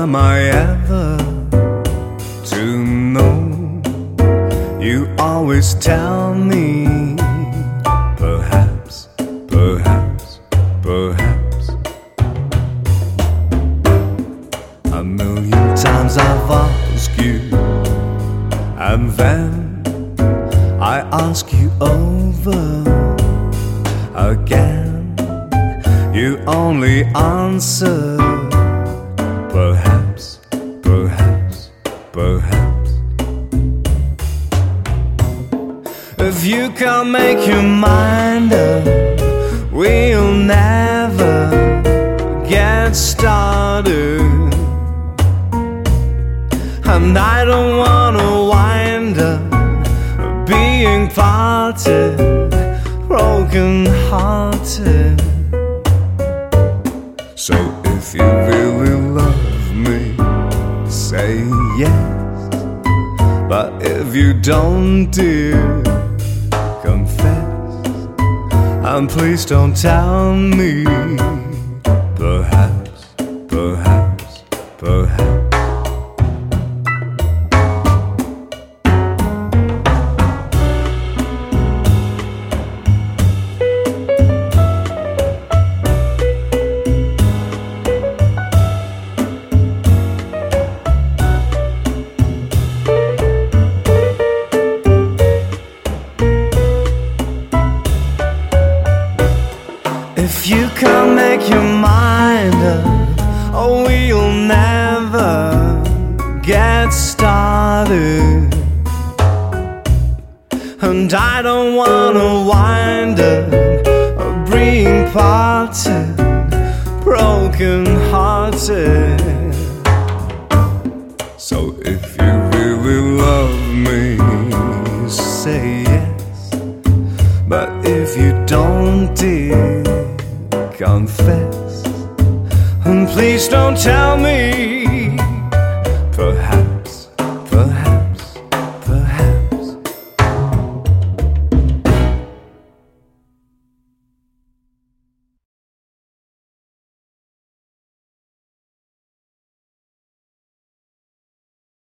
am I ever to know? You always tell me, perhaps, perhaps, perhaps. A million times I've asked you, and then I ask you over again. You only answer, perhaps, perhaps, perhaps. If you can't make your mind up, we'll never get started. And I don't wanna wind up being parted, broken hearted. So if you really love me, say yes. But if you don't, dear, confess. And please don't tell me, perhaps, perhaps, perhaps. If you can't make your mind up, oh, we'll never get started. And I don't wanna wind up being parted, broken hearted. So if you really love me, say yes. But if you don't, dear, confess. And please don't tell me,